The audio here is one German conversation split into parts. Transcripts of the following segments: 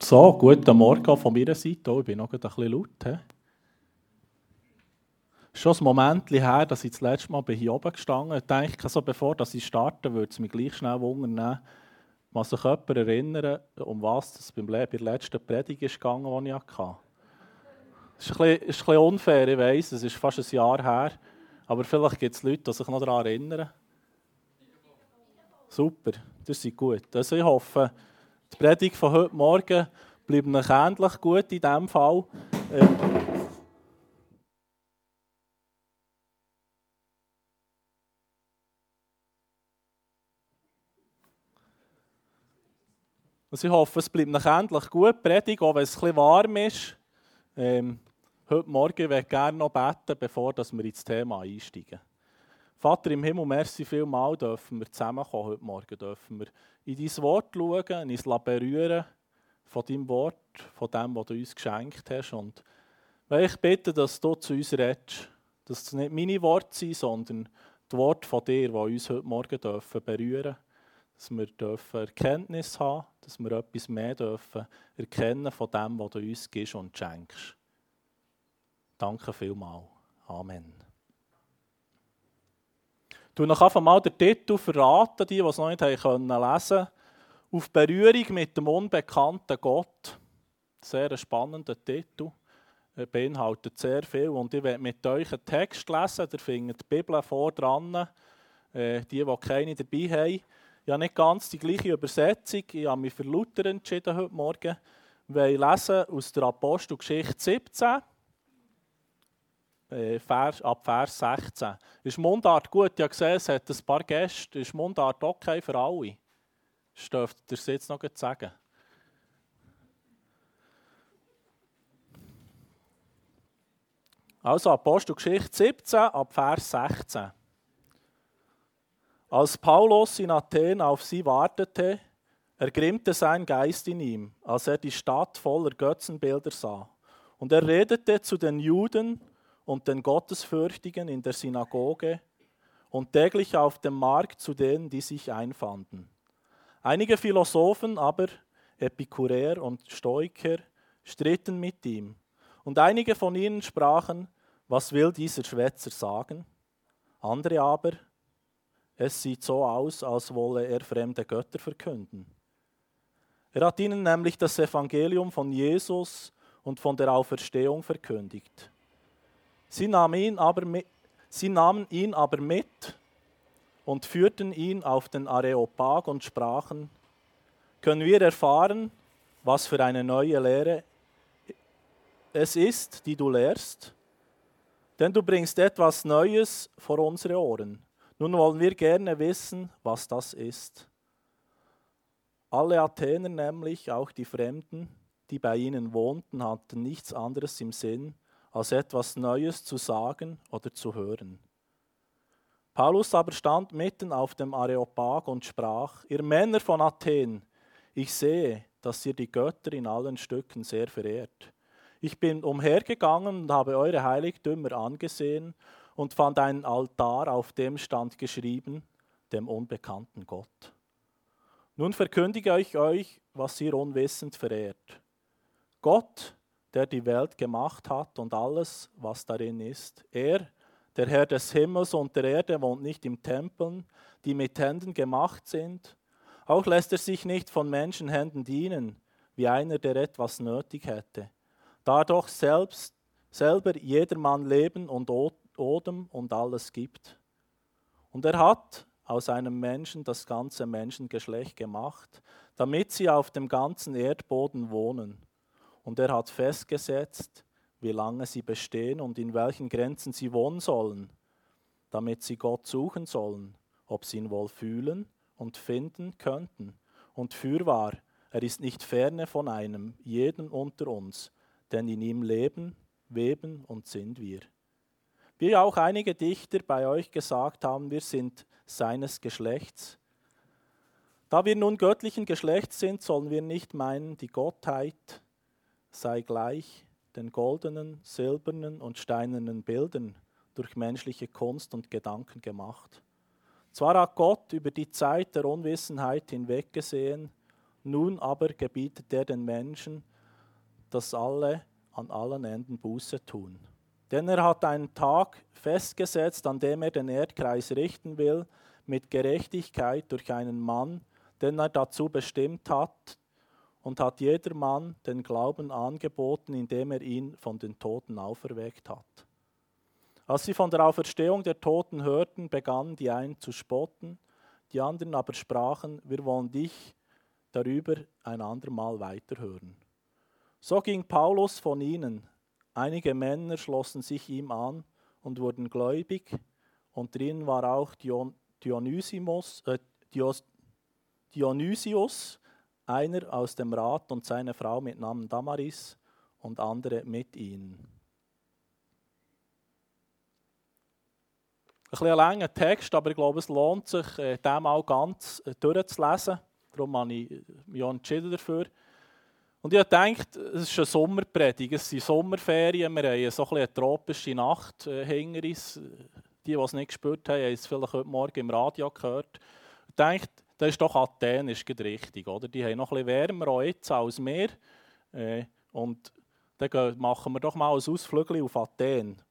So, guten Morgen von meiner Seite. Oh, ich bin noch ein bisschen laut. Es ist schon ein Moment her, dass ich das letzte Mal hier oben gestanden bin. Ich denke, so bevor ich starte, würde es mich gleich schnell wundern, kann sich jemand erinnern, um was es bei der letzten Predigt ging, die ich hatte. Es ist ein bisschen unfair, ich weiss, es ist fast ein Jahr her. Aber vielleicht gibt es Leute, die sich noch daran erinnern. Super, das ist gut. Also ich hoffe, die Predigt von heute Morgen bleibt noch ähnlich gut in diesem Fall. Also ich hoffe, es bleibt noch ähnlich gut, die Predigt, auch wenn es ein bisschen warm ist. Heute Morgen möchte ich gerne noch beten, bevor wir ins Thema einsteigen. Vater im Himmel, merci vielmals, dürfen wir zusammenkommen heute Morgen. Dürfen wir in dein Wort schauen, uns berühren von deinem Wort, von dem, was du uns geschenkt hast. Und ich bitte, dass du zu uns redest, dass es nicht meine Worte sind, sondern die Worte von dir, die uns heute Morgen berühren dürfen. Dass wir Erkenntnis haben dürfen, dass wir etwas mehr erkennen von dem, was du uns gibst und schenkst. Danke vielmals. Amen. Ich noch einfach mal den Titel verraten, die es noch nicht lesen konnten. Auf Berührung mit dem unbekannten Gott. Sehr spannender Titel. Er beinhaltet sehr viel. Und ich werde mit euch einen Text lesen. Ihr findet die Bibel vor dran. Die keine dabei haben. Ich habe nicht ganz die gleiche Übersetzung. Ich habe mich für Luther entschieden heute Morgen. Wir lesen aus der Apostelgeschichte 17. Ab Vers 16. Ist Mundart gut? Ich habe gesehen, es hat ein paar Gäste. Ist Mundart okay für alle? Das dürft ihr jetzt noch sagen. Also Apostelgeschichte 17, ab Vers 16. Als Paulus in Athen auf sie wartete, ergrimmte sein Geist in ihm, als er die Stadt voller Götzenbilder sah. Und er redete zu den Juden und den Gottesfürchtigen in der Synagoge und täglich auf dem Markt zu denen, die sich einfanden. Einige Philosophen aber, Epikureer und Stoiker, stritten mit ihm. Und einige von ihnen sprachen, was will dieser Schwätzer sagen? Andere aber, es sieht so aus, als wolle er fremde Götter verkünden. Er hat ihnen nämlich das Evangelium von Jesus und von der Auferstehung verkündigt. Sie nahmen ihn aber mit und führten ihn auf den Areopag und sprachen, können wir erfahren, was für eine neue Lehre es ist, die du lehrst? Denn du bringst etwas Neues vor unsere Ohren. Nun wollen wir gerne wissen, was das ist. Alle Athener nämlich, auch die Fremden, die bei ihnen wohnten, hatten nichts anderes im Sinn, als etwas Neues zu sagen oder zu hören. Paulus aber stand mitten auf dem Areopag und sprach, ihr Männer von Athen, ich sehe, dass ihr die Götter in allen Stücken sehr verehrt. Ich bin umhergegangen und habe eure Heiligtümer angesehen und fand einen Altar, auf dem stand geschrieben, dem unbekannten Gott. Nun verkündige ich euch, was ihr unwissend verehrt. Gott, der die Welt gemacht hat und alles, was darin ist. Er, der Herr des Himmels und der Erde, wohnt nicht in Tempeln, die mit Händen gemacht sind. Auch lässt er sich nicht von Menschenhänden dienen, wie einer, der etwas nötig hätte. Da doch selber jedermann Leben und Odem und alles gibt. Und er hat aus einem Menschen das ganze Menschengeschlecht gemacht, damit sie auf dem ganzen Erdboden wohnen. Und er hat festgesetzt, wie lange sie bestehen und in welchen Grenzen sie wohnen sollen, damit sie Gott suchen sollen, ob sie ihn wohl fühlen und finden könnten. Und fürwahr, er ist nicht ferne von einem, jeden unter uns, denn in ihm leben, weben und sind wir. Wie auch einige Dichter bei euch gesagt haben, wir sind seines Geschlechts. Da wir nun göttlichen Geschlechts sind, sollen wir nicht meinen, die Gottheit sei gleich den goldenen, silbernen und steinernen Bildern durch menschliche Kunst und Gedanken gemacht. Zwar hat Gott über die Zeit der Unwissenheit hinweggesehen Nun aber gebietet er den Menschen, dass alle an allen Enden Buße tun. Denn er hat einen Tag festgesetzt, an dem er den Erdkreis richten will, mit Gerechtigkeit durch einen Mann, den er dazu bestimmt hat, und hat jedermann den Glauben angeboten, indem er ihn von den Toten auferweckt hat. Als sie von der Auferstehung der Toten hörten, begannen die einen zu spotten, die anderen aber sprachen, wir wollen dich darüber ein andermal weiterhören. So ging Paulus von ihnen. Einige Männer schlossen sich ihm an und wurden gläubig, unter ihnen war auch Dionysius, einer aus dem Rat, und seine Frau mit Namen Damaris und andere mit ihnen. Ein bisschen ein langer Text, aber ich glaube, es lohnt sich, den mal ganz durchzulesen. Darum habe ich mich auch entschieden dafür. Und ich habe gedacht, es ist eine Sommerpredigt, es sind Sommerferien, wir haben so eine tropische Nacht hinter uns. Die es nicht gespürt haben, haben es vielleicht heute Morgen im Radio gehört. Ich dachte, das ist doch Athen, ist richtig, oder? Die haben noch ein bisschen wärmer auch jetzt als wir. Und dann machen wir doch mal ein Ausflügel auf Athen.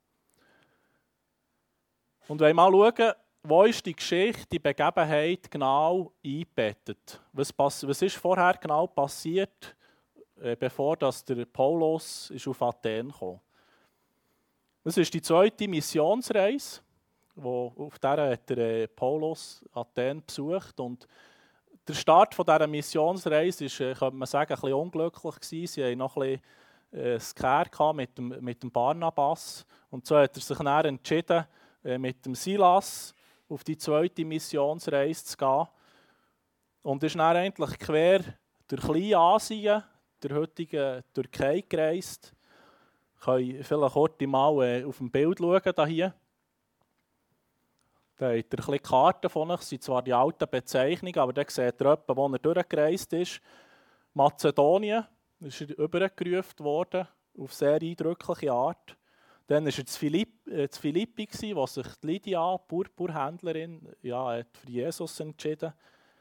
Und wenn wir mal schauen, wo ist die Geschichte, die Begebenheit genau eingebettet? Was ist vorher genau passiert, bevor der Paulus auf Athen kam? Das ist die zweite Missionsreise, auf der hat der Paulus Athen besucht. Und der Start dieser Missionsreise war, könnte man sagen, ein bisschen unglücklich gewesen. Sie hatten noch ein bisschen Scare mit dem Barnabas. Und so hat er sich dann entschieden, mit dem Silas auf die zweite Missionsreise zu gehen. Und ist dann eigentlich quer durch Kleinasien, der heutigen Türkei gereist. Wir können vielleicht kurz mal auf dem Bild schauen, hier. Da habt ihr ein bisschen Karten von euch, das sind zwar die alten Bezeichnungen, aber da seht ihr etwa, wo er durchgereist ist. Mazedonien ist übergerufen worden, auf sehr eindrückliche Art. Dann war er zu Philippi, wo sich Lydia, Purpurhändlerin, hat für Jesus entschieden.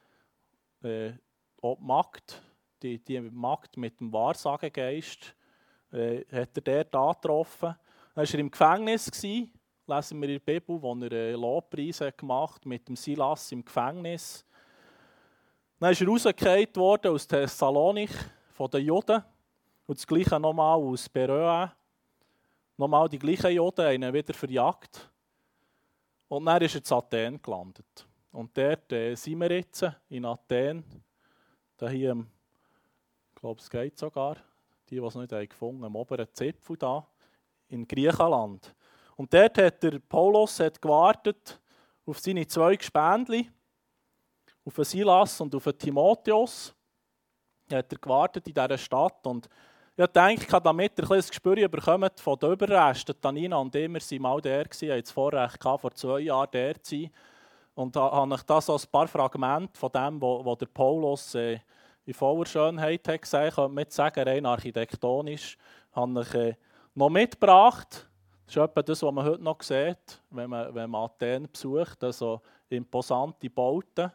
Auch die Magd, die Magd mit dem Wahrsagegeist, hat er dort angetroffen. Dann war er im Gefängnis, lesen wir in der Bibel, wo er Lobpreise gemacht hat mit dem Silas im Gefängnis. Dann ist er rausgefallen worden aus Thessalonik von den Juden und das Gleiche nochmal aus Beröa. Nochmal die gleichen Juden haben ihn wieder verjagt. Und dann ist er in Athen gelandet. Und dort sind wir jetzt in Athen. Da hier, ich glaube, es geht sogar, die es nicht gefunden haben, am oberen Zipfel da, in Griechenland. Und dort hat der Paulus gewartet auf seine zwei Gespendli, auf den Silas und auf den Timotheus. Er hat gewartet in dieser Stadt. Und ich denke, damit ihr ein Gespür bekommt von den Überresten, Tanina und ich, wir waren mal der, haben das Vorrecht gehabt, vor 2 Jahren der zu sein. Und da habe ich da so ein paar Fragmente von dem, was der Paulus in voller Schönheit hat gesagt, könnte man jetzt sagen, rein architektonisch, habe ich noch mitgebracht. Das ist etwa das, was man heute noch sieht, wenn man Athen besucht, also imposante Bauten.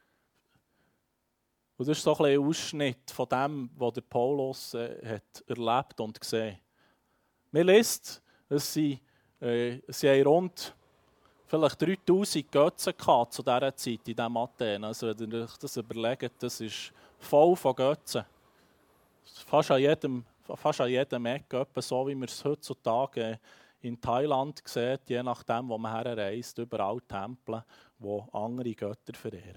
Und das ist so ein Ausschnitt von dem, was der Paulus hat erlebt und gesehen. Man liest, sie haben rund vielleicht 3000 Götzen gehabt zu dieser Zeit in diesem Athen. Also wenn ihr euch das überlegt, das ist voll von Götzen. Fast an jedem Eck, etwa so wie wir es heutzutage in Thailand sieht, je nachdem, wo man herreist, überall Tempel, die andere Götter verehren.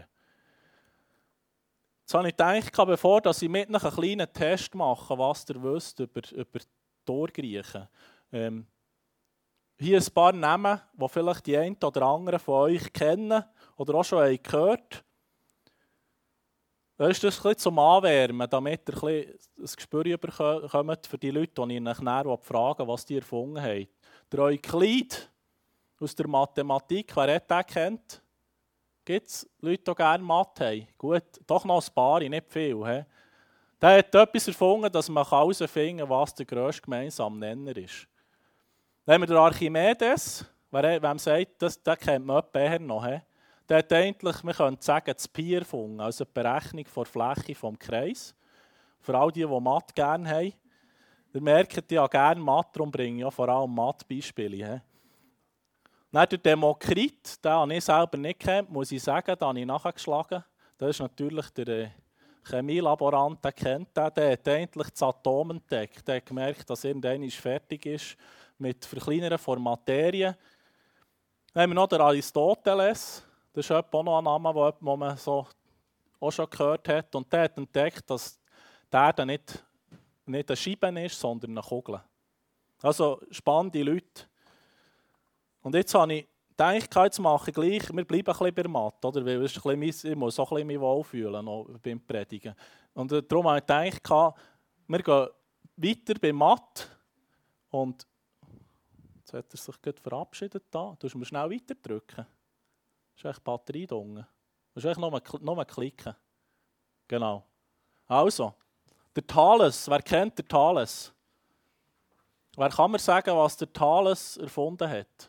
Jetzt habe ich gedacht, bevor ich mit euch einen kleinen Test mache, was ihr wisst über die Urgriechen. Hier ein paar Namen, die vielleicht die einen oder anderen von euch kennen oder auch schon gehört haben. Das ist das ein bisschen zum Anwärmen, damit ihr ein Gespür bekommt für die Leute, die ich euch nachher fragen, was die erfunden haben. Der Euklid aus der Mathematik, wer hat den kennt? Gibt es Leute, die gerne Mathe haben? Gut, doch noch ein paar, nicht viel. He? Der hat etwas erfunden, dass man herausfinden kann, was der grösste gemeinsame Nenner ist. Dann haben wir den Archimedes, wem sagt, den kennt man eher noch. He? der hat eigentlich, man könnte sagen, das Pi erfunden, also die Berechnung der Fläche des Kreises. Für all die Mathe gerne haben. Ihr merkt ja gerne Mathe, darum bringe ich ja vor allem Mathe-Beispiele. Dann der Demokrit, den habe ich selber nicht gekannt, muss ich sagen, den habe ich nachgeschlagen. Das ist natürlich der Chemielaborant, der kennt den. Der hat eigentlich das Atom entdeckt. Der hat gemerkt, dass irgendwann fertig ist mit Verkleinern von Materie. Dann haben wir noch den Aristoteles. Das ist auch noch ein Name, den man so auch schon gehört hat. Und der hat entdeckt, dass die Erde nicht eine Scheibe ist, sondern eine Kugel. Also spannende Leute. Und jetzt habe ich gedacht, jetzt mache ich gleich, wir bleiben ein bisschen bei Mathe, oder? Weil ich muss auch ein bisschen mich wohlfühlen noch beim Predigen. Und darum habe ich gedacht, wir gehen weiter bei Mathe. Und jetzt hat er sich gerade verabschiedet. Du musst mir schnell weiter drücken. Das ist echt die Batterie da unten. Du musst echt nur klicken. Genau. Also, der Thales. Wer kennt den Thales? Wer kann mir sagen, was der Thales erfunden hat?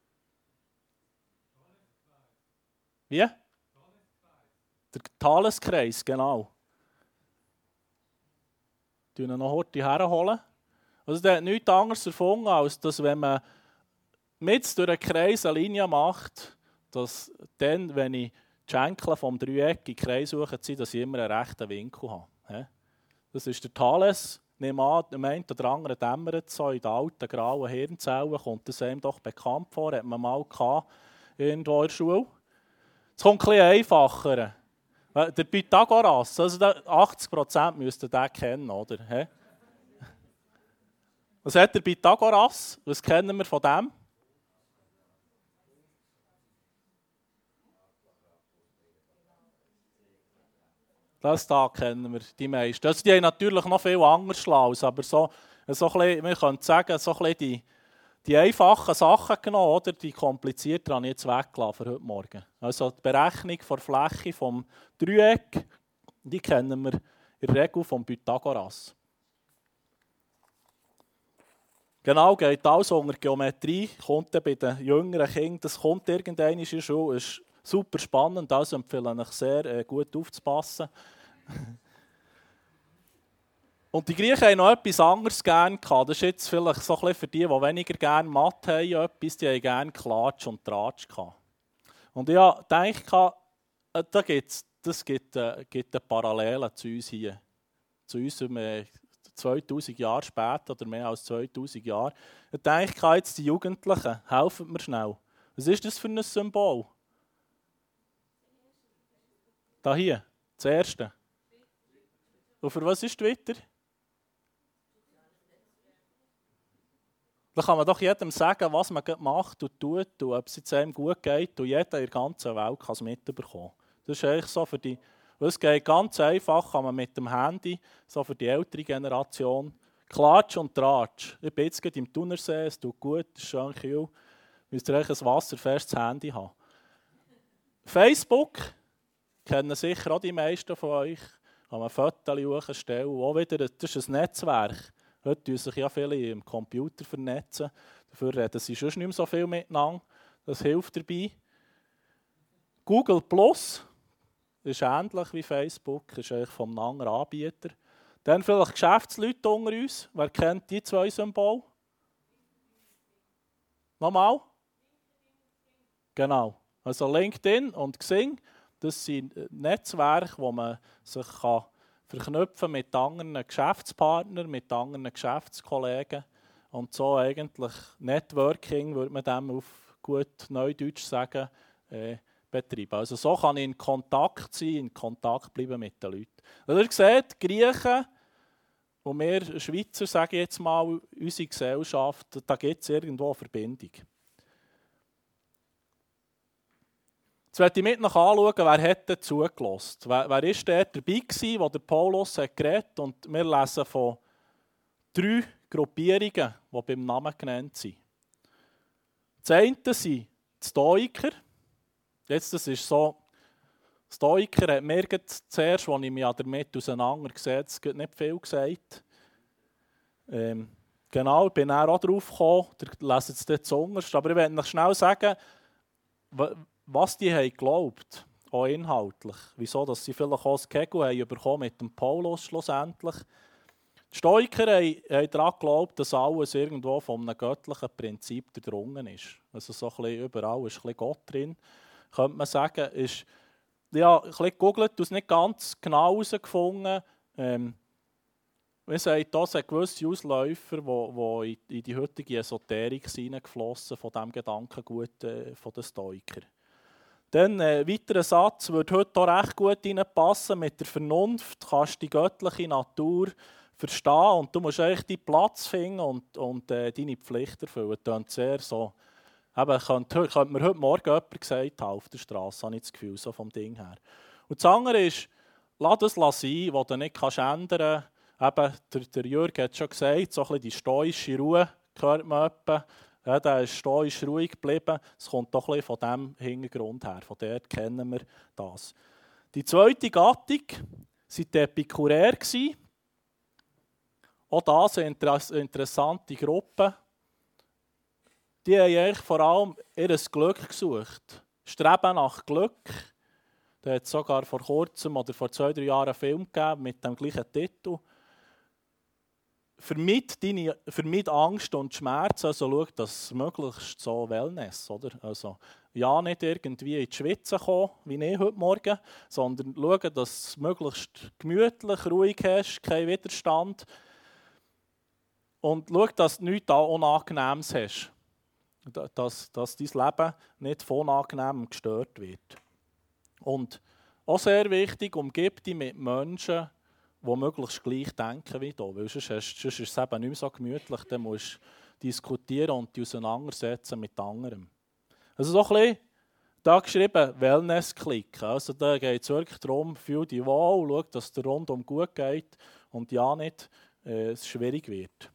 Wie? Der Thaleskreis, genau. Ich hole ihn noch heute herholen. Also der hat nichts anderes erfunden, als dass, wenn man mit durch einen Kreis eine Linie macht, dass dann, wenn ich die Schenkel vom Dreieck in den Kreis suche, dass ich immer einen rechten Winkel habe. Das ist der Thales. Nehmen an, dem einen oder anderen dämmert so in den alten grauen Hirnzellen, kommt das einem doch bekannt vor, hat man mal gehabt, irgendwo in der Schule. Es kommt ein bisschen einfacher. Der Pythagoras, also 80% müssten den kennen, oder? Was hat der Pythagoras? Was kennen wir von dem? Das da kennen wir, die meisten. Also die haben natürlich noch viel anderes Schlaues, aber so ein bisschen, wir können sagen, so ein bisschen die einfachen Sachen genommen, oder? Die komplizierten habe ich jetzt weggelassen für heute Morgen. Also die Berechnung der Fläche vom Dreieck, die kennen wir in der Regel vom Pythagoras. Genau, geht alles unter Geometrie, kommt dann bei den jüngeren Kindern, das kommt irgendwann in der Schule, ist super spannend, also empfehle ich sehr, gut aufzupassen. Und die Griechen haben noch etwas anderes gerne gehabt. Das ist jetzt vielleicht so ein bisschen für die weniger gerne Mathe haben, etwas, die haben gerne Klatsch und Tratsch gehabt. Und ich denke, das gibt eine Parallele zu uns hier. Zu uns 2000 Jahre später oder mehr als 2000 Jahre. Ich denke, jetzt die Jugendlichen, helfen mir schnell. Was ist das für ein Symbol? Da hier, das erste. Und für was ist Twitter? Da kann man doch jedem sagen, was man macht und tut und ob es jetzt einem gut geht und jeder in der ganzen Welt kann es mitbekommen. Das ist eigentlich so für die, es geht ganz einfach, kann man mit dem Handy, so für die ältere Generation, Klatsch und Tratsch. Ich bin jetzt gerade im Thunersee, es tut gut, es ist schön kühl, müsst ihr eigentlich ein wasserfestes Handy haben. Facebook kennen sicher auch die meisten von euch. Kann man Fotos hochstellen. Auch wieder, das ist ein Netzwerk. Heute tun sich ja viele im Computer vernetzen. Dafür reden sie schon nicht mehr so viel miteinander. Das hilft dabei. Google Plus ist ähnlich wie Facebook, ist eigentlich vom anderen Anbieter. Dann vielleicht Geschäftsleute unter uns. Wer kennt die zwei Symbole? Nochmal? Genau. Also LinkedIn und Xing. Das sind Netzwerke, wo man sich verknüpfen kann mit anderen Geschäftspartnern, mit anderen Geschäftskollegen. Und so eigentlich Networking, würde man dem auf gut Neudeutsch sagen, betreiben. Also so kann ich in Kontakt sein, in Kontakt bleiben mit den Leuten. Also ihr seht, Griechen und wir Schweizer, sage ich jetzt mal, unsere Gesellschaft, da gibt es irgendwo eine Verbindung. Jetzt möchte ich mit noch anschauen, wer hat zugelassen. Wer war dort dabei gewesen, wo der Paulus hat geredet? Und wir lesen von 3 Gruppierungen, die beim Namen genannt sind. Das eine sind die Stoiker. Jetzt, das ist so, Stoiker hat mir zuerst, als ich mich damit auseinandergesetzt habe, nicht viel gesagt. Genau, ich bin auch drauf gekommen, ihr leset es dort zuunterst. Aber ich will noch schnell sagen, was die haben geglaubt, auch inhaltlich, wieso dass sie vielleicht auch das Kegel haben bekommen mit dem Paulus schlussendlich. Die Stoiker haben daran geglaubt, dass alles irgendwo von einem göttlichen Prinzip durchdrungen ist. Also so ein bisschen überall ist ein bisschen Gott drin, könnte man sagen. Ja, ein bisschen gegoogelt, du hast nicht ganz genau herausgefunden. Man sagt, das sind gewisse Ausläufer, die in die heutige Esoterik hineingeflossen von diesem Gedankengut von den Stoikern. Dann ein weiterer Satz würde heute auch recht gut reinpassen. Mit der Vernunft kannst du die göttliche Natur verstehen und du musst eigentlich deinen Platz finden und deine Pflicht erfüllen. Das klingt sehr so. Eben, könnte mir heute Morgen jemand gesagt haben auf der Straße, habe ich das Gefühl, so vom Ding her. Und das andere ist, lass das sein, was du nicht ändern kannst. Eben, der Jürg hat schon gesagt, so ein bisschen die stoische Ruhe gehört man etwa. Ja, der ist stoisch ruhig geblieben. Es kommt doch ein bisschen von diesem Hintergrund her. Von dort kennen wir das. Die zweite Gattung waren die Epikuräer. Auch das eine interessante Gruppe. Die haben eigentlich vor allem ihr Glück gesucht. Streben nach Glück. Da hat es sogar vor kurzem oder vor 2-3 Jahren einen Film gegeben mit dem gleichen Titel. Vermeid Angst und Schmerz, also schau, dass es möglichst so Wellness, oder? Also ja, nicht irgendwie in die Schwitze kommen, wie ich heute Morgen, sondern schau, dass du möglichst gemütlich, ruhig hast, keinen Widerstand. Und schau, dass du nichts Unangenehmes hast. Dass dein Leben nicht von Unangenehmem gestört wird. Und auch sehr wichtig, umgib dich mit Menschen, die möglichst gleich denken wie du. Weil sonst ist es eben nicht mehr so gemütlich, dann musst du diskutieren und dich auseinandersetzen mit anderen. Also so ein bisschen da geschrieben, Wellness-Klick. Also da geht es wirklich darum, fühl dich wohl, schau, dass es dir rundum gut geht und ja nicht es schwierig wird.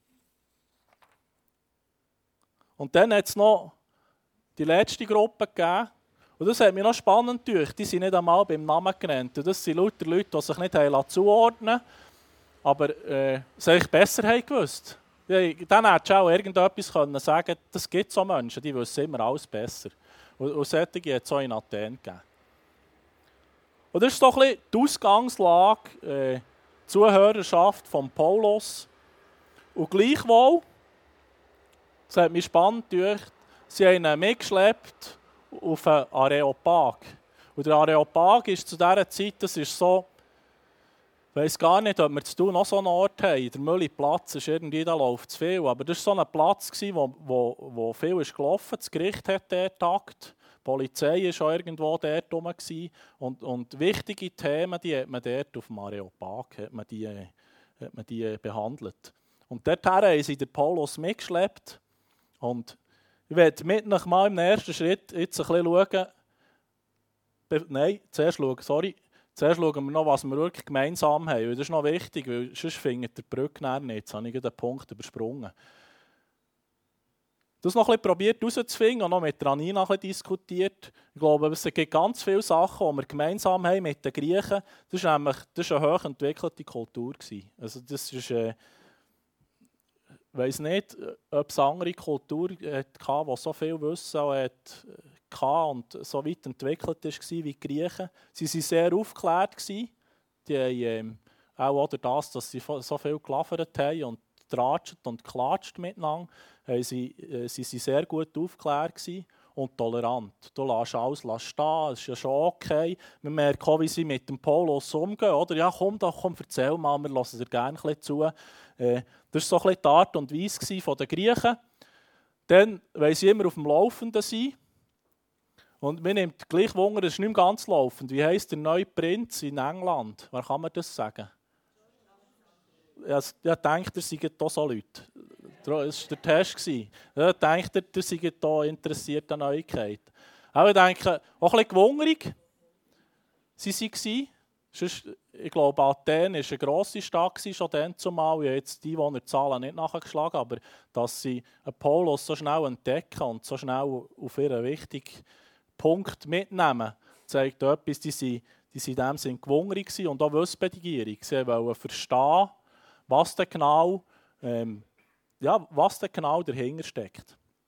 Und dann hat es noch die letzte Gruppe gegeben. Und das hat mich noch spannend gedacht. Die sind nicht einmal beim Namen genannt. Und das sind lauter Leute, die sich nicht zuordnen lassen, aber es eigentlich besser haben gewusst. Dann hättest du auch irgendetwas sagen können, das gibt so Menschen, die wissen immer alles besser. Und solche hat es auch in Athen gegeben. Und das ist doch ein bisschen die Ausgangslage, die Zuhörerschaft von Paulus. Und gleichwohl, das hat mich spannend gedacht, sie haben ihn mitgeschleppt auf einen Areopag. Und der Areopag ist zu dieser Zeit, das ist so, ich weiss gar nicht, ob wir zu tun noch so einen Ort haben. Der Mülliplatz ist irgendwie, da läuft zu viel. Aber das war so ein Platz, wo viel ist gelaufen. Das Gericht hat dort getagt. Die Polizei war auch irgendwo dort rum. Und wichtige Themen, die hat man dort auf dem Areopag hat man die behandelt. Und dorthin haben sie den Paulus mitgeschleppt. Und ich werde mit euch mal im ersten Schritt jetzt ein bisschen schauen. Zuerst schauen wir noch, was wir wirklich gemeinsam haben. Das ist noch wichtig, weil sonst findet ihr die Brücke nicht. Jetzt habe ich den Punkt übersprungen. Das noch ein bisschen probiert herauszufinden und noch mit Ranina ein bisschen diskutiert. Ich glaube, es gibt ganz viele Sachen, die wir gemeinsam haben mit den Griechen. Das war eine hochentwickelte Kultur. Also das ist, ich weiss nicht, ob es andere Kulturen hatte, die so viel Wissen hatte und so weit entwickelt war wie die Griechen. Sie waren sehr aufgeklärt. Die haben auch durch das, dass sie so viel gelabert haben und tratscht und klatscht miteinander, sie sehr gut aufgeklärt und tolerant. Du lässt alles stehen, das ist ja schon okay. Wir merken auch, wie sie mit dem Paulus umgehen. Oder? Ja, komm, erzähl mal, wir hören dir gerne ein bisschen zu. Das war so ein bisschen die Art und Weise der Griechen. Dann wollen sie immer auf dem Laufenden sein. Und mir nimmt gleich Wunder, es ist nicht mehr ganz laufend. Wie heisst der neue Prinz in England? Wer kann man das sagen? Ich denke, ihr seid hier so Leute. Das war der Test. Ich denke, ihr seid hier interessiert an Neuigkeiten. Aber ich denke, auch ein bisschen gewungerig sie waren. Ich glaube, Athen war eine grosse Stadt, schon dann zumal. Ich habe jetzt die Einwohnerzahlen nicht nachgeschlagen, aber dass sie Paulus so schnell entdecken und so schnell auf ihren wichtigen Punkt mitnehmen, zeigt etwas, die sind in dem Sinne gewungerig und auch wissbegierig. Sie wollten verstehen, was denn genau dahinter steckt.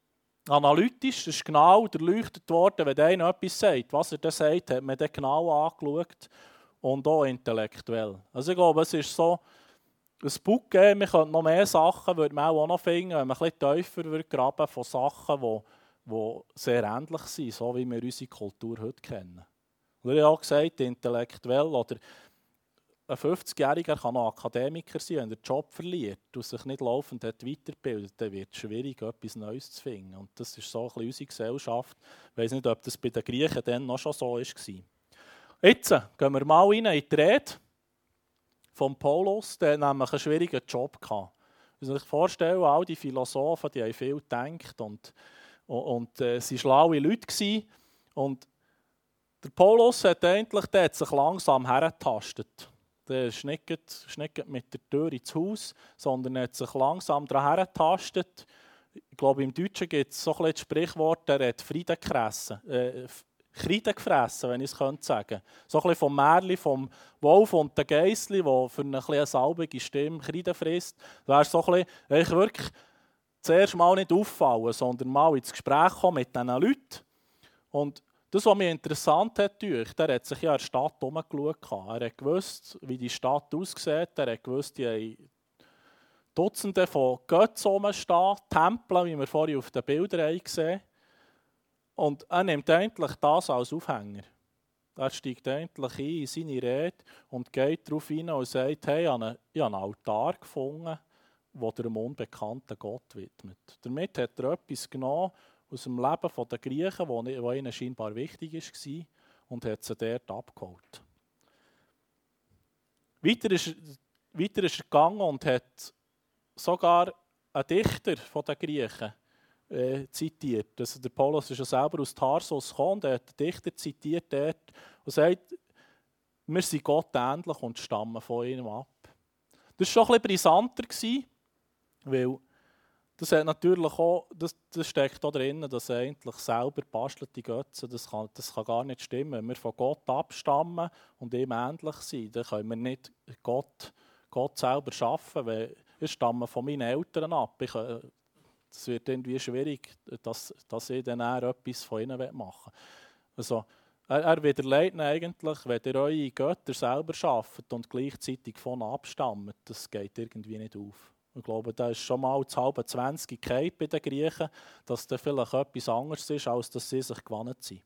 Analytisch, das ist genau durchleuchtet worden, wenn einer etwas sagt. Was er dann sagt, hat man dann genau angeschaut und auch intellektuell. Also ich glaube, es ist so, ein Buch geben, wir könnten noch mehr Sachen, würde man auch noch finden, wenn man ein bisschen tiefer graben von Sachen, die sehr ähnlich sind, so wie wir unsere Kultur heute kennen. Und ich habe auch gesagt, intellektuell oder ein 50-Jähriger kann noch Akademiker sein, wenn er den Job verliert und sich nicht laufend weiterbildet, dann wird es schwierig, etwas Neues zu finden. Und das ist so ein bisschen unsere Gesellschaft. Ich weiss nicht, ob das bei den Griechen dann noch schon so war. Jetzt gehen wir mal rein in die Rede von Paulus. Der hat nämlich einen schwierigen Job gehabt. Man muss sich vorstellen, all die Philosophen, die haben viel gedacht und sie waren schlaue Leute. Und der Paulus hat sich langsam hergetastet. Der ist nicht mit der Tür ins Haus, sondern hat sich langsam daran hergetastet. Ich glaube, im Deutschen gibt es so ein bisschen das Sprichwort, er hat Frieden gefressen, wenn ich es sagen könnte. So ein bisschen vom Märchen, vom Wolf und der Geissli, der für eine salbige Stimme Frieden frisst. Da wäre so ein bisschen, wirklich zuerst mal nicht auffallen, sondern mal ins Gespräch kommen mit diesen Leuten. Und das, was mich interessant hat, der hat sich ja in der Stadt umgeschaut. Er hat gewusst, wie die Stadt aussieht. Er hat gewusst, die haben Dutzende von Götzen rumstehen, Tempel, wie wir vorhin auf den Bildern gesehen haben. Und er nimmt endlich das als Aufhänger. Er steigt endlich ein in seine Rede und geht darauf hin und sagt, hey, ich habe einen Altar gefunden, der dem unbekannten Gott widmet. Damit hat er etwas genommen aus dem Leben der Griechen, das ihnen scheinbar wichtig war, und hat sie dort abgeholt. Weiter ist er gegangen und hat sogar einen Dichter der Griechen zitiert. Also der Paulus ist ja selber aus Tarsus gekommen, der hat den Dichter zitiert dort und sagt, wir sind Gott ähnlich und stammen von ihm ab. Das war schon ein bisschen brisanter, weil das hat natürlich auch, das steckt auch drin, dass eigentlich selber bastelte Götzen, das kann gar nicht stimmen. Wenn wir von Gott abstammen und ihm ähnlich sind, dann können wir nicht Gott selber schaffen, weil ich stamme von meinen Eltern ab. Es wird irgendwie schwierig, dass ich dann etwas von ihnen machen will. Also, er widerlegt eigentlich, wenn ihr eure Götter selber schafft und gleichzeitig von abstammt, das geht irgendwie nicht auf. Ich glaube, da ist schon mal das halbe 20 bei den Griechen, dass da vielleicht etwas anderes ist, als dass sie sich gewohnt sind.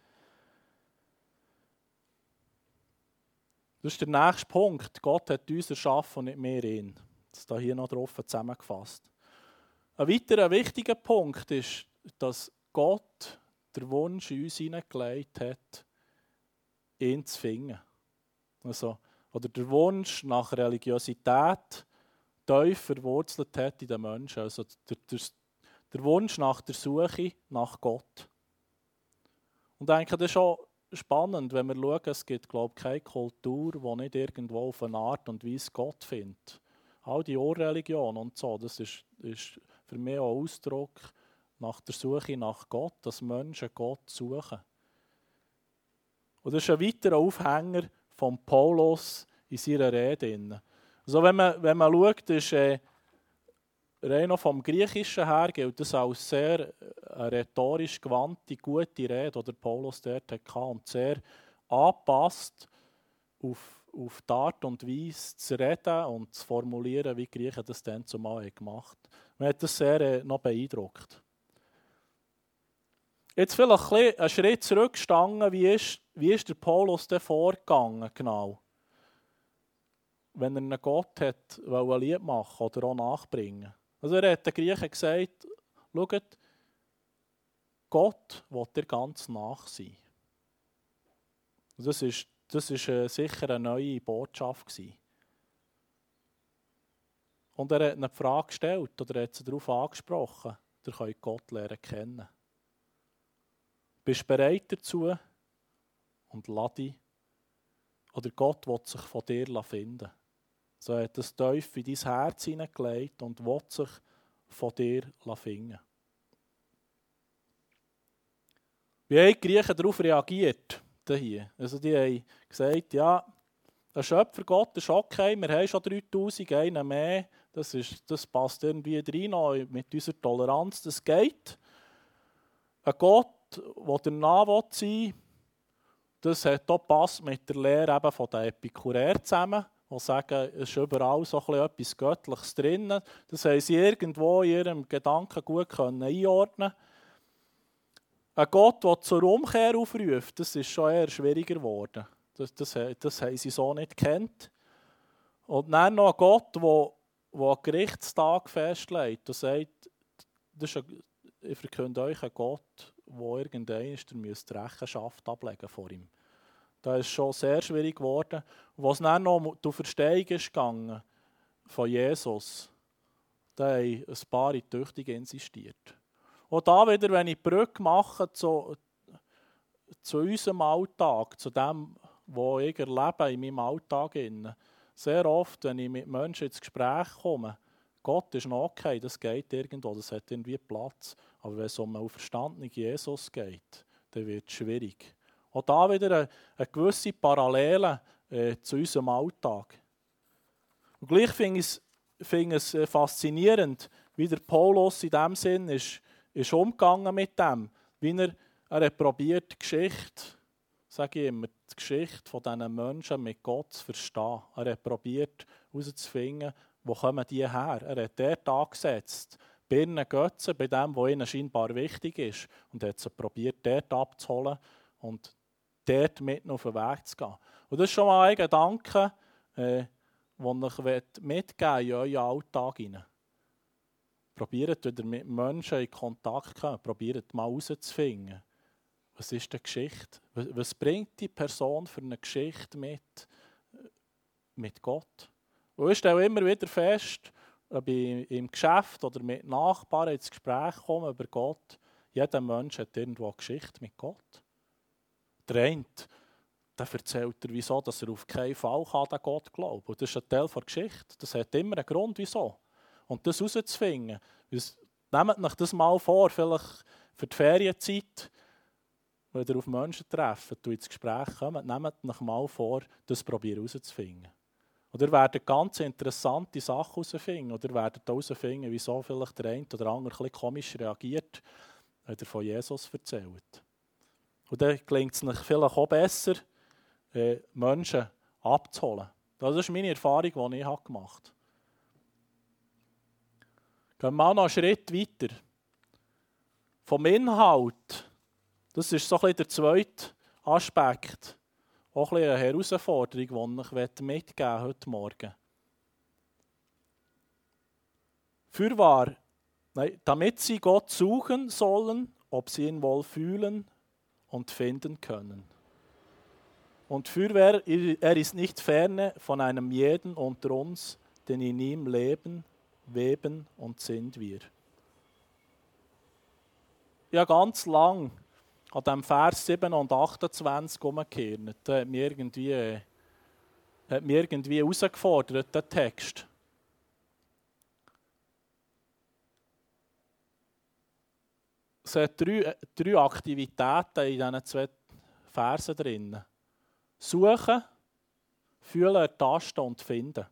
Das ist der nächste Punkt. Gott hat uns erschaffen und nicht wir ihn. Das ist hier noch drauf zusammengefasst. Ein weiterer wichtiger Punkt ist, dass Gott den Wunsch in uns hineingelegt hat, ihn zu finden. Also, oder der Wunsch nach Religiosität tief verwurzelt hat in den Menschen. Also der Wunsch nach der Suche nach Gott. Und ich denke, das ist schon spannend, wenn wir schauen, es gibt, glaube ich, keine Kultur, die nicht irgendwo auf eine Art und Weise Gott findet. All die Urreligionen und so, das ist für mich auch Ausdruck nach der Suche nach Gott, dass Menschen Gott suchen. Und das ist ein weiterer Aufhänger von Paulus in seiner Rede. Also wenn man schaut, ist rein noch vom Griechischen her gilt das als sehr rhetorisch gewandte, gute Rede, die Paulus dort hatte und sehr angepasst auf die Art und Weise zu reden und zu formulieren, wie die Griechen das dann zumal gemacht haben. Mir hat das sehr noch beeindruckt. Jetzt vielleicht einen Schritt zurückgestanden, wie ist der Paulus denn vorgegangen genau? Wenn er einen Gott hat, ein Lied machen oder auch nachbringen. Also er hat den Griechen gesagt, schaut, Gott will dir ganz nach sein. Das ist sicher eine neue Botschaft gewesen. Und er hat eine Frage gestellt oder hat sie darauf angesprochen, ihr könnt Gott lernen kennen. Bist du bereit dazu und lass dich, oder Gott will sich von dir finden. So hat das tief in dein Herz hineingelegt und will sich von dir finden. Wie haben die Griechen darauf reagiert? Hier? Also die haben gesagt, ja, ein Schöpfergott ist okay, wir haben schon 3000, einen mehr, das passt irgendwie rein mit unserer Toleranz, das geht. Ein Gott, der der Name sein will, das hat auch passt mit der Lehre eben von den Epikuräern zusammen, die sagen, es ist überall so etwas Göttliches drin. Das haben sie irgendwo in ihrem Gedanken gut einordnen können. Ein Gott, der zur Umkehr aufruft, das ist schon eher schwieriger geworden. Das haben sie so nicht gekannt. Und dann noch ein Gott, der einen Gerichtstag festlegt und sagt, ich verkünde euch einen Gott, der irgendwann Rechenschaft ablegen vor ihm. Das ist schon sehr schwierig geworden. Und was dann noch um die Verstehung ist gegangen von Jesus, da haben ein paar tüchtig insistiert. Und da wieder, wenn ich die Brücke mache zu unserem Alltag, zu dem, was ich erlebe in meinem Alltag. Sehr oft, wenn ich mit Menschen ins Gespräch komme, Gott ist noch okay, das geht irgendwo, das hat irgendwie Platz. Aber wenn es um einen verstandenen Jesus geht, dann wird es schwierig. Und da wieder eine gewisse Parallele zu unserem Alltag. Und gleich finde ich es faszinierend, wie der Paulus in diesem Sinn ist umgegangen mit dem, wie er hat probiert, die Geschichte, sage ich immer, die Geschichte von diesen Menschen mit Gott zu verstehen. Er hat probiert herauszufinden, wo kommen die her. Er hat dort angesetzt, bei ihren Götzen, bei dem, was ihnen scheinbar wichtig ist, und hat sie probiert, dort abzuholen und dort mit auf den Weg zu gehen. Und das ist schon mal ein Gedanke, den ich mitgeben in euren Alltag hinein. Probiert wieder mit Menschen in Kontakt zu kommen, probiert mal herauszufinden, was ist die Geschichte? Was bringt die Person für eine Geschichte mit Gott? Und ich stelle immer wieder fest, ob ich im Geschäft oder mit Nachbarn ins Gespräch komme über Gott, jeder Mensch hat irgendwo eine Geschichte mit Gott. Der eine, der erzählt er, wieso dass er auf keinen Fall an Gott glauben kann. Und das ist ein Teil der Geschichte. Das hat immer einen Grund, wieso. Und das herauszufinden, nehmt euch das mal vor, vielleicht für die Ferienzeit, wenn ihr auf Menschen trefft und ins Gespräch kommt, nehmt euch mal vor, das probieren herauszufinden. Und ihr werdet ganz interessante Sachen herausfinden. Oder ihr werdet herausfinden, wieso vielleicht der eine oder andere ein bisschen komisch reagiert, wenn er von Jesus erzählt. Und dann gelingt es euch vielleicht auch besser, Menschen abzuholen. Das ist meine Erfahrung, die ich gemacht habe. Gehen wir mal noch einen Schritt weiter. Vom Inhalt, das ist so ein bisschen der zweite Aspekt, auch ein bisschen eine Herausforderung, die ich mitgeben heute Morgen. Fürwahr, damit sie Gott suchen sollen, ob sie ihn wohl fühlen und finden können. Und fürwahr, er ist nicht ferne von einem jeden unter uns, denn in ihm leben, weben und sind wir. Ja, ganz lang an diesem Vers 7 und 28 umgekehrt. Da hat mich irgendwie herausgefordert, der Text. Es hat drei Aktivitäten in diesen 2 Versen drin. Suchen, fühlen, ertasten und finden.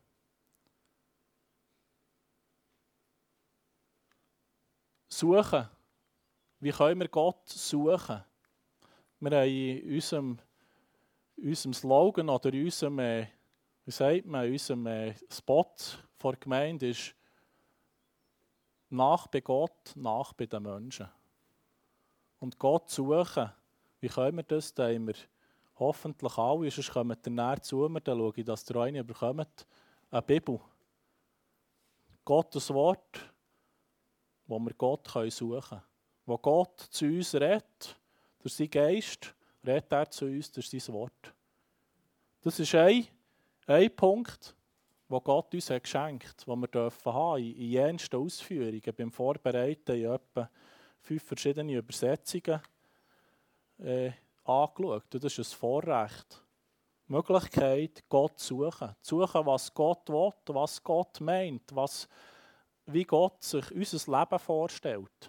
Suchen. Wie können wir Gott suchen? Wir haben in unserem Slogan oder in unserem, unserem Spot vor der Gemeinde ist nach bei Gott, nach bei den Menschen. Und Gott suchen, wie können wir das? Da haben wir hoffentlich alle, sonst kommt ihr näher zu mir, dann schaue ich, dass ihr eine bekommt, eine Bibel. Gottes Wort, wo wir Gott suchen können. Wo Gott zu uns redet, durch seinen Geist, redet er zu uns durch sein Wort. Das ist ein Punkt, den Gott uns hat geschenkt, den wir haben in jensten Ausführungen. Beim Vorbereiten in etwa 5 verschiedene Übersetzungen angeschaut. Und das ist ein Vorrecht. Die Möglichkeit, Gott zu suchen. Zu suchen, was Gott will, was Gott meint, wie Gott sich unser Leben vorstellt.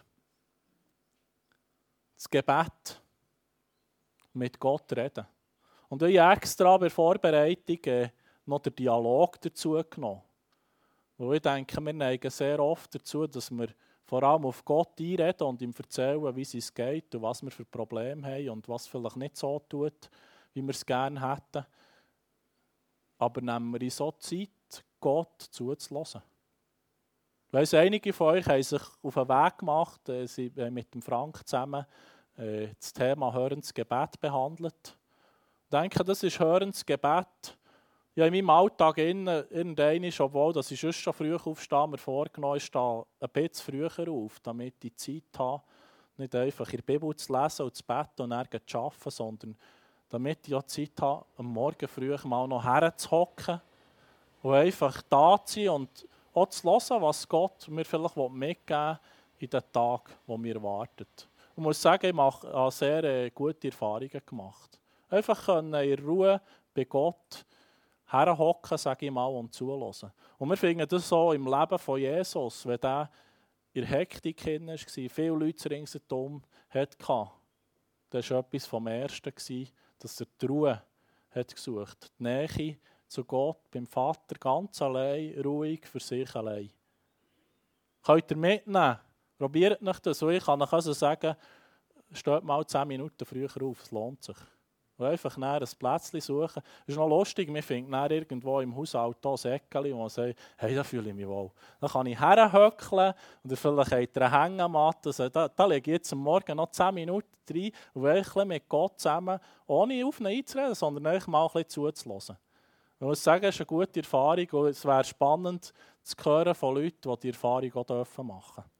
Das Gebet, mit Gott reden. Und ich habe extra bei der Vorbereitung noch den Dialog dazu genommen. Weil ich denke, wir neigen sehr oft dazu, dass wir vor allem auf Gott einreden und ihm erzählen, wie es geht und was wir für Probleme haben und was vielleicht nicht so tut, wie wir es gerne hätten. Aber nehmen wir uns so Zeit, Gott zuzulassen. Ich weiss, einige von euch haben sich auf den Weg gemacht, sie haben mit dem Frank zusammen das Thema Hörendes Gebet behandelt. Ich denke, das ist Hörendes Gebet. Ja, in meinem Alltag irgendwann, obwohl dass ich sonst schon früh aufstehe, mir vorgenommen ist, da ein bisschen früher auf, damit ich Zeit habe, nicht einfach in der Bibel zu lesen und zu beten und dann zu arbeiten, sondern damit ich auch Zeit habe, am Morgen früh mal noch herzuhocken und einfach da zu sein und auch zu hören, was Gott mir vielleicht mitgeben will in den Tagen, die mir wartet. Ich muss sagen, ich habe sehr gute Erfahrungen gemacht. Einfach in Ruhe bei Gott herhocken, sage ich mal, und zuhören. Und wir finden das so im Leben von Jesus, wenn er in der Hektik war, viele Leute ringsherum hatte. Das war etwas vom Ersten, dass er die Ruhe hat gesucht, die Nähe zu Gott, beim Vater, ganz allein, ruhig für sich allein. Könnt ihr mitnehmen? Probiert nicht das. Und ich kann euch also sagen, steht mal 10 Minuten früher auf, es lohnt sich. Und einfach ein Plätzchen suchen. Es ist noch lustig, wir finden irgendwo im Haushalt ein Säckchen, wo man sagt, hey, da fühle ich mich wohl. Dann kann ich herhöckeln und vielleicht habt ihr eine Hängematte. Also, da lege ich jetzt am Morgen noch 10 Minuten rein und wirklich mit Gott zusammen, ohne auf ihn einzureden, sondern euch mal ein bisschen zuzulassen. Ich muss sagen, es ist eine gute Erfahrung und es wäre spannend zu hören von Leuten, die die Erfahrung auch machen dürfen.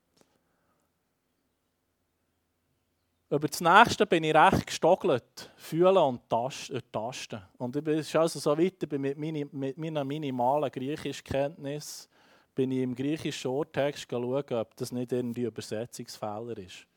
Über das Nächste bin ich recht gestogelt, fühlen und tasten. Und ich bin also so weiter mit meiner minimalen Griechischkenntnis, bin ich im griechischen Urtext schauen, ob das nicht irgendwie Übersetzungsfehler ist.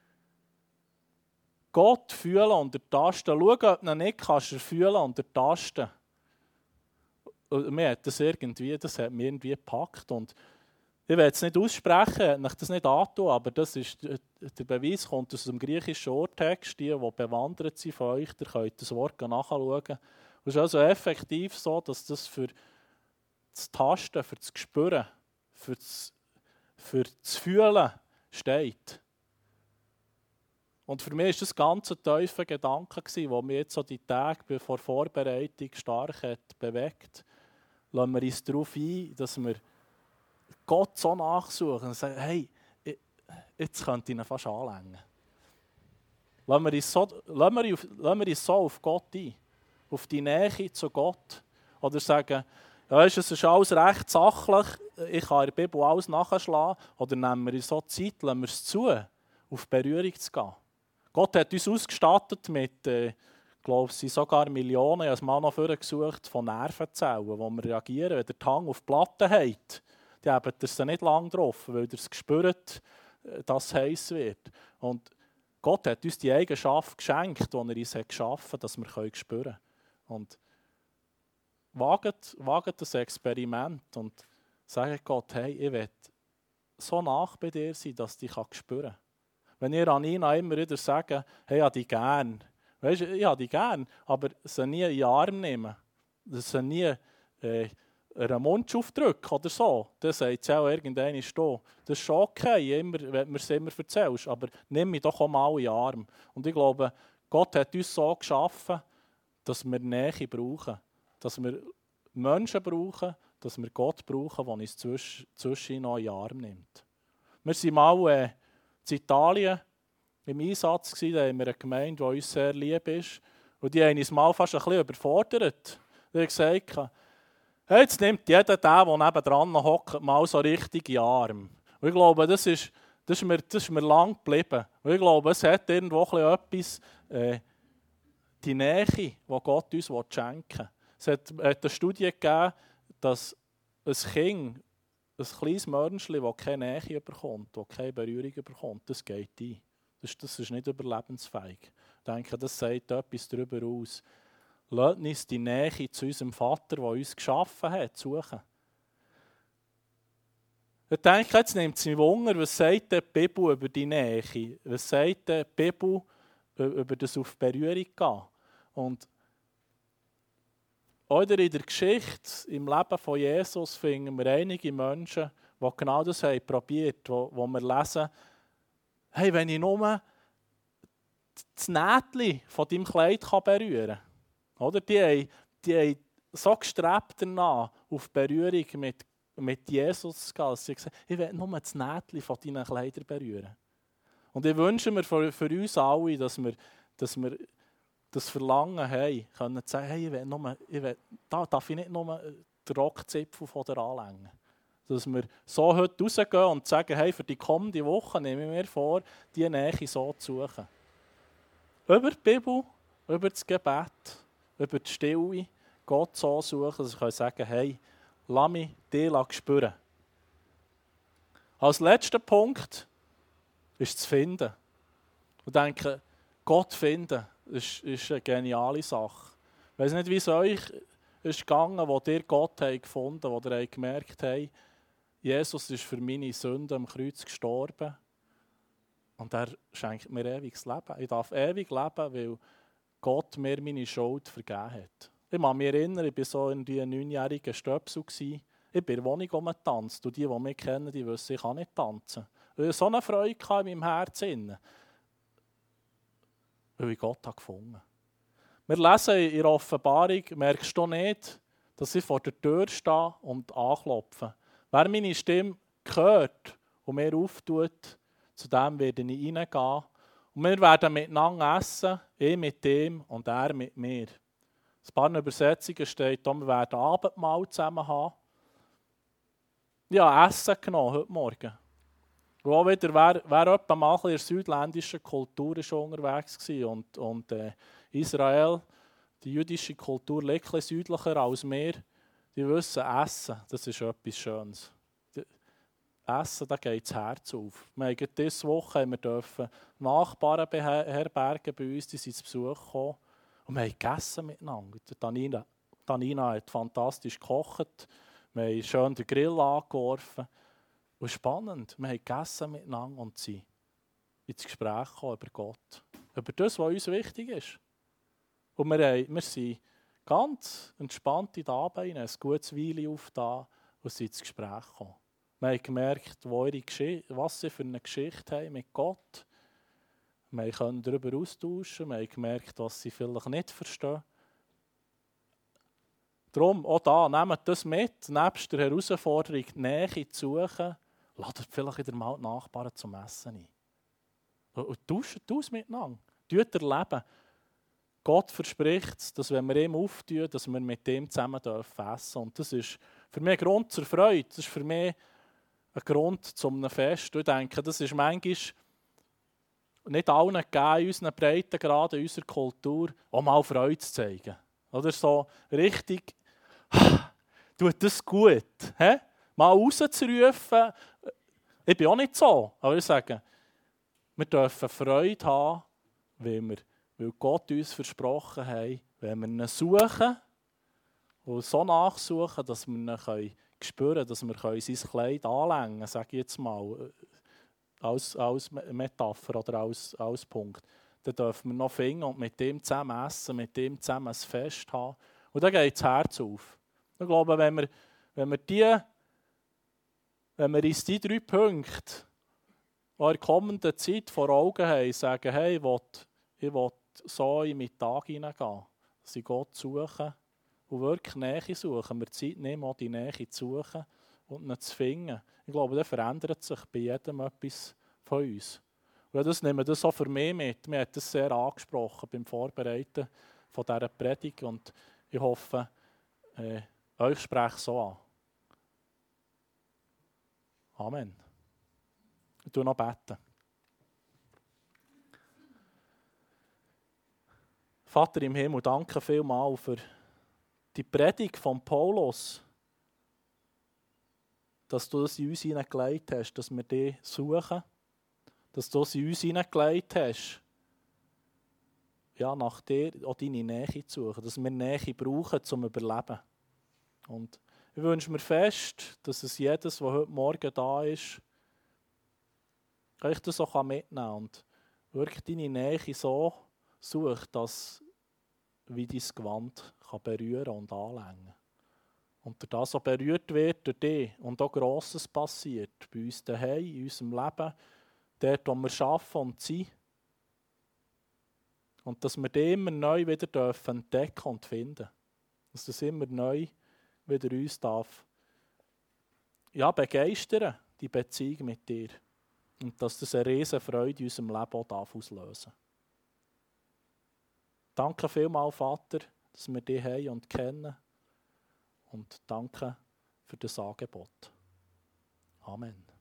Gott fühlen und ertasten. Schau, ob du nicht kannst fühlen und ertasten. Mir hat das hat mich irgendwie gepackt. Und ich will es nicht aussprechen, mich das nicht antun, aber das ist, der Beweis kommt aus dem griechischen Urtext. Die bewandert sind von euch, ihr könnt das Wort nachschauen. Es ist also effektiv so, dass das für das Tasten, für das Spüren, für das Fühlen steht. Und für mich war das ganz ein tiefer Gedanke, der mich jetzt so die Tage vor Vorbereitung stark hat bewegt. Lassen wir uns darauf ein, dass wir Gott so nachsuchen und sagen, hey, jetzt könnte ich ihn fast anlängen. Lassen wir uns so auf Gott ein, auf die Nähe zu Gott. Oder sagen, ja, es ist alles recht sachlich, ich kann in der Bibel alles nachschlagen. Oder nehmen wir uns so Zeit, lassen wir es zu, auf Berührung zu gehen. Gott hat uns ausgestattet mit, glaube ich, sogar Millionen, ich habe es mal noch vorgesucht, von Nervenzellen, wo wir reagieren. Wenn ihr die Hand auf die Platte habt, dann habt ihr sie nicht lange drauf, weil ihr es spürt, dass es heiß wird. Und Gott hat uns die Eigenschaft geschenkt, die er uns geschaffen hat, dass wir spüren können. Und wagt das Experiment und sagt Gott, hey, ich will so nah bei dir sein, dass ich dich spüren kann. Wenn ihr an Nina immer wieder sagt, hey, ich habe dich gern. Weißt du, ich habe dich gern, aber sie nie in den Arm nehmen. Sie nie einen Mund aufdrücken oder so. Dann sagt sie auch irgendwann da. Das ist schon okay, wenn du es immer erzählst, aber nimm mich doch auch mal in den Arm. Und ich glaube, Gott hat uns so geschaffen, dass wir Nähe brauchen. Dass wir Menschen brauchen, dass wir Gott brauchen, der uns zwischen noch in den Arm nimmt. Wir sind mal in Italien im Einsatz gewesen, da haben wir eine Gemeinde, die uns sehr lieb ist. Und die haben uns mal fast ein bisschen überfordert. Die haben gesagt, hey, jetzt nimmt jeder, der nebendran hockt, mal so richtig in den Arm. Und ich glaube, das ist mir lang geblieben. Und ich glaube, es hat irgendwo etwas, die Nähe, die Gott uns schenken will. Es hat eine Studie gegeben, dass ein Kind, ein kleines Mörnchen, das keine Nähe bekommt, das keine Berührung bekommt, das geht ein. Das ist nicht überlebensfähig. Ich denke, das sagt etwas darüber aus. Lasst uns die Nähe zu unserem Vater, der uns geschaffen hat, suchen. Ich denke, jetzt nimmt es mich Wunder, was sagt die Bibel über die Nähe? Was sagt die Bibel über das auf Berührung gehen? Und oder in der Geschichte, im Leben von Jesus, finden wir einige Menschen, die genau das haben probiert, wo wir lesen, hey, wenn ich nur das Nähtchen von deinem Kleid berühren kann. Oder? Die haben so gestrebt danach, auf Berührung mit Jesus zu gehen. Sie haben gesagt, ich will nur das Nähtchen von deinen Kleidern berühren. Und ich wünsche mir für uns alle, dass wir das Verlangen haben, können zu sagen, hey, darf ich nicht nur den Rockzipfel von der anlängen. Dass wir so heute rausgehen und sagen, hey, für die kommende Woche nehme ich mir vor, die Nähe so zu suchen. Über die Bibel, über das Gebet, über die Stille, Gott so suchen, dass ich sagen kann, hey, lass mich dir spüren. Als letzter Punkt ist zu finden. Und denke, Gott finden, ist eine geniale Sache. Ich weiss nicht, wie es euch ist gegangen, wo ihr Gott gefunden habt, wo ihr gemerkt habt, Jesus ist für meine Sünden am Kreuz gestorben und er schenkt mir ewiges Leben. Ich darf ewig leben, weil Gott mir meine Schuld vergeben hat. Ich kann mich erinnern, ich war so in einem 9-jährigen Stöpsel. Ich bin in der Wohnung rumgetanzt und die mich kennen, die wissen, ich kann nicht tanzen. Ich hatte so eine Freude in meinem Herzen, weil ich Gott gefunden habe. Wir lesen in der Offenbarung, merkst du nicht, dass ich vor der Tür stehe und anklopfe. Wer meine Stimme hört und mir auftut, zu dem werde ich reingehen. Und wir werden miteinander essen, ich mit ihm und er mit mir. Ein paar Übersetzungen steht, wir werden Abendmahl zusammen haben. Ich habe Essen genommen heute Morgen. Und auch wieder, wer etwa mal in der südländischen Kultur schon unterwegs war und Israel, die jüdische Kultur, liegt etwas südlicher als wir, die wissen, Essen, das ist etwas Schönes. Essen, da geht das Herz auf. Wir haben diese Woche dürfen Nachbarn beherbergen bei uns, die sind zu Besuch gekommen. Und wir haben gegessen miteinander. Tanina hat fantastisch gekocht. Wir haben schön den Grill angeworfen. Und spannend, wir haben gegessen miteinander und sind ins Gespräch gekommen über Gott. Über das, was uns wichtig ist. Und wir sind ganz entspannt in den Abend rein, ein gutes Weile aufgetan und sind ins Gespräch gekommen. Wir haben gemerkt, was sie für eine Geschichte haben mit Gott. Wir können darüber austauschen, wir haben gemerkt, was sie vielleicht nicht verstehen. Darum, auch da, nehmt das mit, nebst der Herausforderung, die Nähe zu suchen, ladet vielleicht wieder mal die Nachbarn zum Essen ein. Und tauscht aus miteinander. Tut erleben. Gott verspricht es, dass wenn wir ihm auftun, dass wir mit ihm zusammen essen dürfen. Und das ist für mich ein Grund zur Freude. Das ist für mich ein Grund zu einem Fest. Ich denke, das ist manchmal nicht allen gegeben, in unseren Breitengraden, in unserer Kultur, auch mal Freude zu zeigen. Oder so richtig, tut das gut. He? Mal rauszurufen. Ich bin auch nicht so, aber ich sage, wir dürfen Freude haben, weil Gott uns versprochen hat, wenn wir ihn suchen und so nachsuchen, dass wir ihn spüren können, dass wir sein Kleid anlängen können, sage ich jetzt mal, als Metapher oder als Punkt. Dann dürfen wir noch finden und mit ihm zusammen essen, mit ihm zusammen ein Fest haben. Und dann geht das Herz auf. Ich glaube, wenn wir uns die 3 Punkte in der kommenden Zeit vor Augen haben, sagen, hey, ich will so in meinen Tag hineingehen, dass ich Gott suche und wirklich Nähe suchen. Wir Zeit nehmen, auch die Nähe zu suchen und ihn zu finden. Ich glaube, dann verändert sich bei jedem etwas von uns. Und das nehmen wir auch für mich mit. Mir hat das sehr angesprochen beim Vorbereiten von dieser Predigt und ich hoffe, euch spreche so an. Amen. Ich tue noch beten. Vater im Himmel, danke vielmals für die Predigt von Paulus, dass du das in uns hineingelegt hast, dass wir dich suchen, dass du es in uns hineingelegt hast, ja, nach dir auch deine Nähe zu suchen, dass wir Nähe brauchen zum Überleben. Und ich wünsche mir fest, dass es jedes, der heute Morgen da ist, euch das auch mitnehmen kann und wirklich deine Nähe so sucht, dass wie dein Gewand kann berühren und anlängen. Und durch das auch berührt wird durch dich und auch Grosses passiert bei uns daheim, in unserem Leben, dort, wo wir arbeiten und sind. Und dass wir die immer neu wieder entdecken und finden. Dass das immer neu wieder uns darf begeistern, die Beziehung mit dir. Und dass das eine riesen Freude in unserem Leben auch auslösen darf. Danke vielmals, Vater, dass wir dich haben und kennen. Und danke für das Angebot. Amen.